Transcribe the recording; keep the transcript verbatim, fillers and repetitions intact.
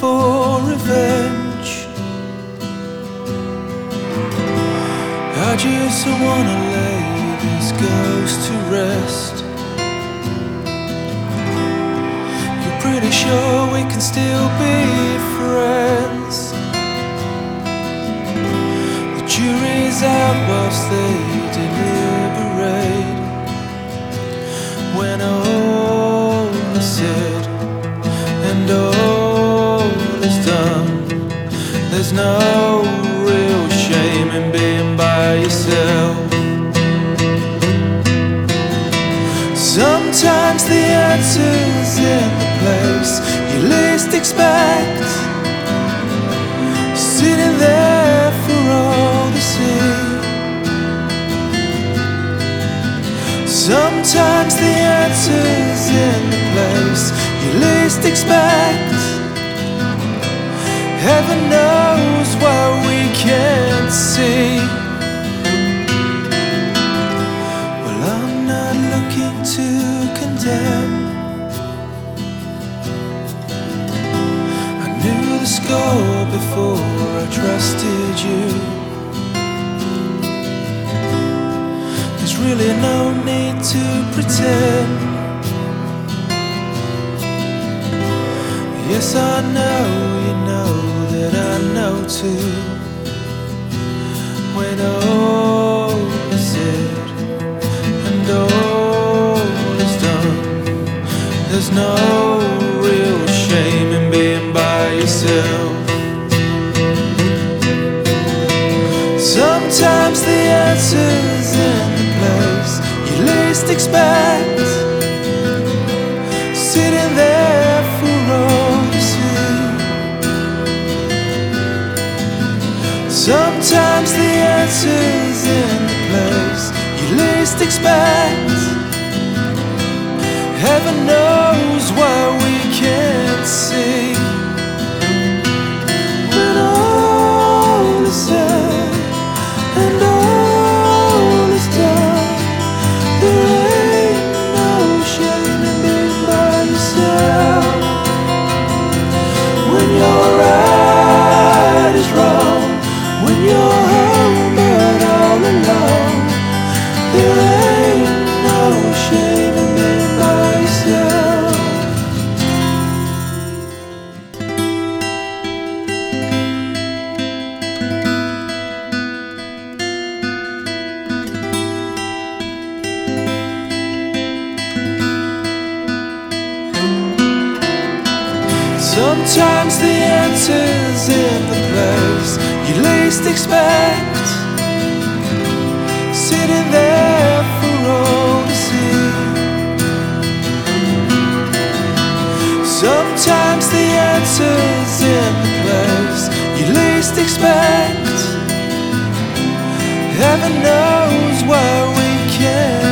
for revenge. I just wanna lay this ghost to rest. You're pretty sure we can still be friends. The jury's out whilst they deliberate. When all is said and all is done, there's no real shame in being by yourself. Sometimes the answer's in the place you least expect, sitting there for all to see. Sometimes the answer's in the place you least expect. Heaven knows what we can't see. Well, I'm not looking to condemn. I knew the score before I trusted you. There's really no need to pretend. Yes, I know you know that I know too. When all is said and all is done, there's no real shame in being by yourself. Sometimes the answer's in the place you least expect, sitting there for all to see. Sometimes the answer's in the place you least expect. Heaven knows what we can't see. When all is said and all is done, there ain't no shame in being by yourself. When you're right is wrong, when you're home but all alone, there ain't no shame in being by yourself. Sometimes the answer's in the place you least expect, sitting there for all to see. Sometimes the answer's in the place you least expect. Heaven knows what we can